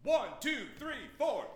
1, 2, 3, 4.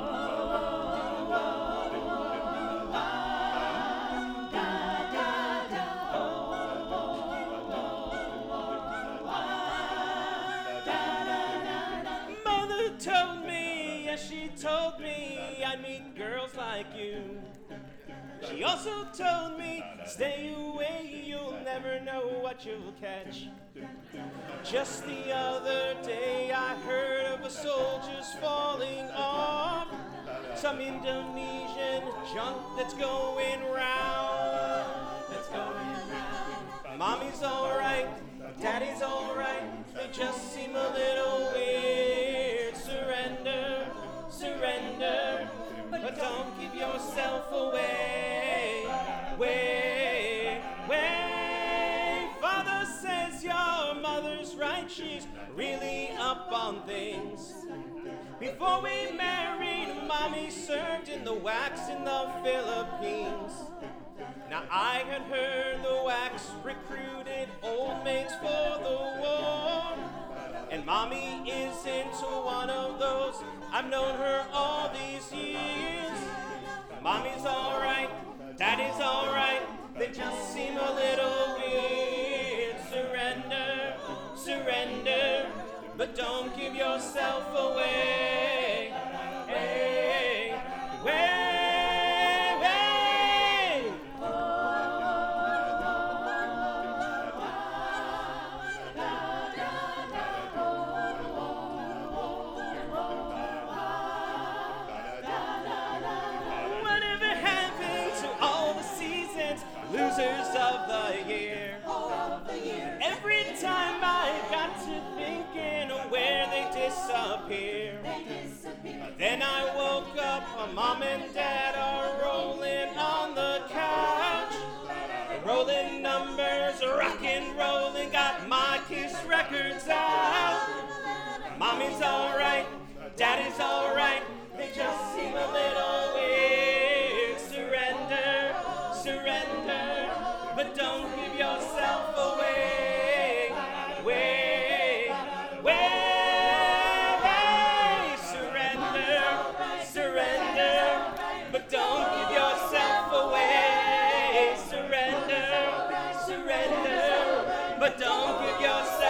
Mother told me, yes, she told me I'd meet girls like you. She also told me, stay away, you'll never know what you'll catch. Just the other day I heard of a soldier's falling off some Indonesian junk that's going round. Mommy's alright, daddy's alright, they just seem a little weird. Surrender, surrender, but don't give yourself away. Father says your mother's right, she's really up on things. Before we married, Mommy served in the wax in the Philippines. Now I had heard the wax recruited old maids for the war, and Mommy isn't one of those. I've known her all these years. Mommy's alright, daddy's alright, they just seem a little weird. Surrender, surrender, but don't give yourself away. Whatever happened to all the seasons, losers of the year? Every time I got to thinking of where they disappear. Then I woke up, Mom and Dad are rolling on the couch. Rolling numbers, rock and rolling, got my Kiss records out. Mommy's alright, Daddy's alright, they just seem a little weird. Surrender, surrender, but don't give yourself away. Surrender, surrender, but don't give yourself away. Surrender, surrender, but don't give yourself